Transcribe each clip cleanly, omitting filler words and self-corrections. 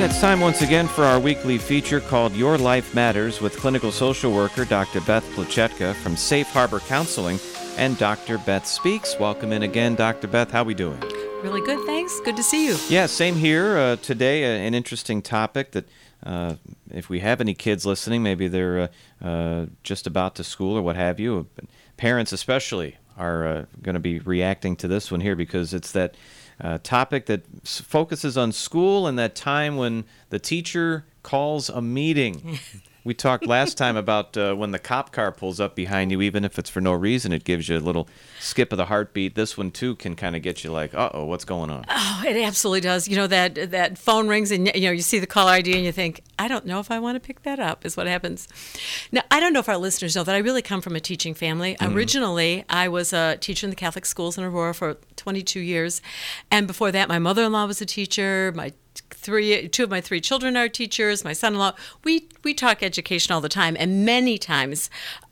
And it's time once again for our weekly feature called Your Life Matters with clinical social worker Dr. Beth Plachetka from Safe Harbor Counseling and Dr. Beth Speaks. Welcome in again, Dr. Beth. How are we doing? Really good, thanks. Good to see you. Yeah, same here. Today, an interesting topic that if we have any kids listening, maybe they're just about to school or what have you, parents especially are going to be reacting to this one here because it's that topic that focuses on school and that time when the teacher calls a meeting. We talked last time about when the cop car pulls up behind you, even if it's for no reason, it gives you a little skip of the heartbeat. This one, too, can kind of get you like, uh-oh, what's going on? Oh, it absolutely does. You know, that phone rings and, you see the caller ID and you think, I don't know if I want to pick that up, is what happens. Now, I don't know if our listeners know that I really come from a teaching family. Originally, I was a teacher in the Catholic schools in Aurora for 22 years. And before that, my mother-in-law was a teacher. Two of my three children are teachers. My son-in-law. We talk education all the time, and many times,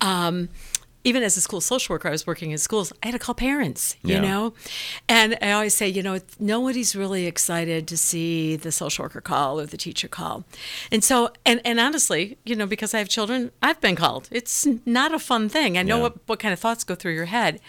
even as a school social worker, I was working in schools. I had to call parents, you know, and I always say, nobody's really excited to see the social worker call or the teacher call, and so and honestly, because I have children, I've been called. It's not a fun thing. I know what kind of thoughts go through your head,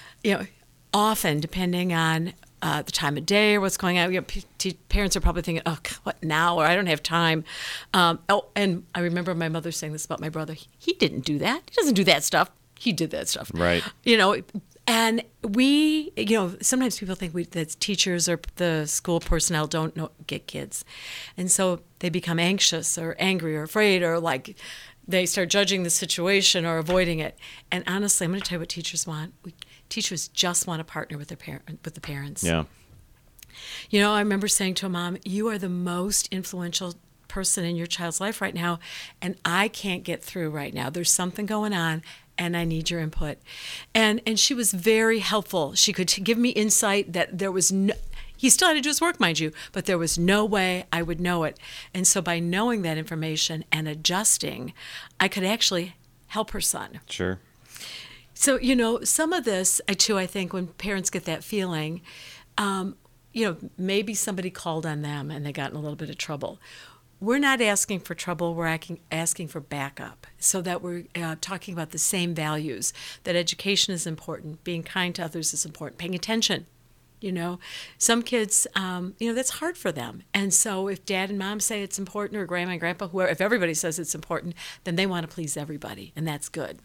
often depending on the time of day or what's going on. Parents are probably thinking, oh, what now? Or I don't have time. And I remember my mother saying this about my brother. He didn't do that. He doesn't do that stuff. He did that stuff. Right. And we, sometimes people think that teachers or the school personnel don't get kids. And so they become anxious or angry or afraid or like they start judging the situation or avoiding it. And honestly, I'm going to tell you what teachers want. Teachers just want to partner with the parents. Yeah. I remember saying to a mom, you are the most influential person in your child's life right now, and I can't get through right now. There's something going on, and I need your input. And she was very helpful. She could give me insight that there was he still had to do his work, mind you, but there was no way I would know it. And so by knowing that information and adjusting, I could actually help her son. Sure. So, some of this, too, I think when parents get that feeling, maybe somebody called on them and they got in a little bit of trouble. We're not asking for trouble. We're asking for backup so that we're talking about the same values, that education is important, being kind to others is important, paying attention. Some kids, that's hard for them. And so if dad and mom say it's important or grandma and grandpa, whoever, if everybody says it's important, then they want to please everybody, and that's good.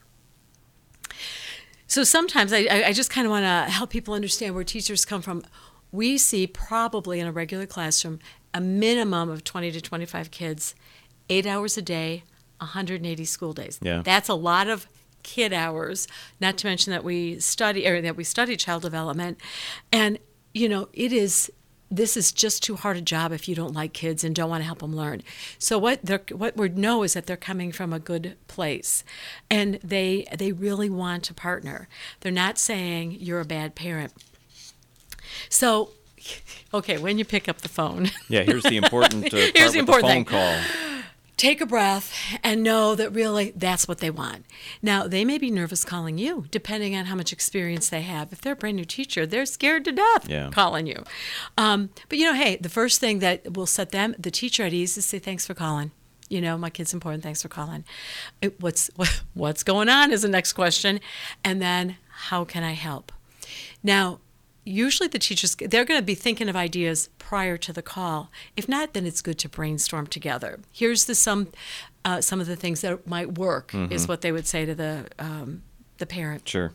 So sometimes I just kind of want to help people understand where teachers come from. We see probably in a regular classroom a minimum of 20 to 25 kids, 8 hours a day, 180 school days. Yeah. That's a lot of kid hours, not to mention that we study child development. And, this is just too hard a job if you don't like kids and don't want to help them learn. So what we know is that they're coming from a good place, and they really want to partner. They're not saying you're a bad parent. So, okay, when you pick up the phone. Yeah, here's the important part here's the important phone call. Take a breath and know that really that's what they want. Now, they may be nervous calling you, depending on how much experience they have. If they're a brand new teacher, they're scared to death calling you. But, hey, the first thing that will set the teacher at ease is say, thanks for calling. My kid's important, thanks for calling. What's going on is the next question. And then, how can I help? Now, usually the teachers, they're going to be thinking of ideas prior to the call. If not, then it's good to brainstorm together. Here's some of the things that might work, is what they would say to the parent. Sure.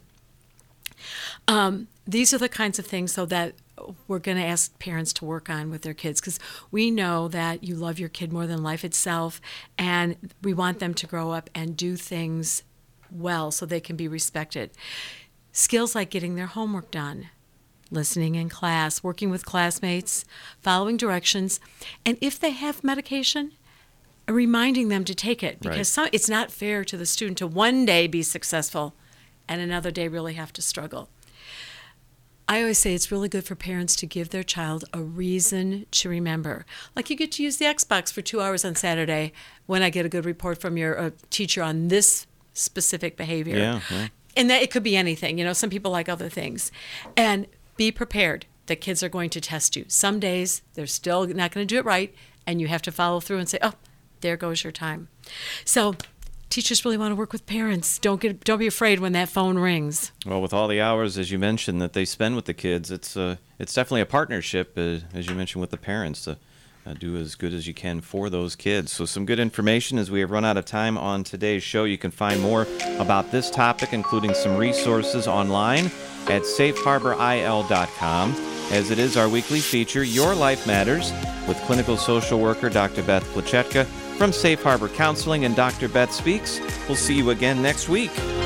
These are the kinds of things, though, that we're going to ask parents to work on with their kids, because we know that you love your kid more than life itself, and we want them to grow up and do things well so they can be respected. Skills like getting their homework done, listening in class, working with classmates, following directions, and if they have medication, reminding them to take it, because it's not fair to the student to one day be successful and another day really have to struggle. I always say it's really good for parents to give their child a reason to remember. Like, you get to use the Xbox for 2 hours on Saturday when I get a good report from your teacher on this specific behavior. Yeah. And that it could be anything. Some people like other things. And be prepared that kids are going to test you. Some days they're still not going to do it right, and you have to follow through and say, oh, there goes your time. So teachers really want to work with parents. Don't be afraid when that phone rings. Well, with all the hours, as you mentioned, that they spend with the kids, it's definitely a partnership, as you mentioned, with the parents to do as good as you can for those kids. So some good information as we have run out of time on today's show. You can find more about this topic, including some resources online at safeharboril.com, as it is our weekly feature, Your Life Matters, with clinical social worker Dr. Beth Plachetka from Safe Harbor Counseling and Dr. Beth Speaks. We'll see you again next week.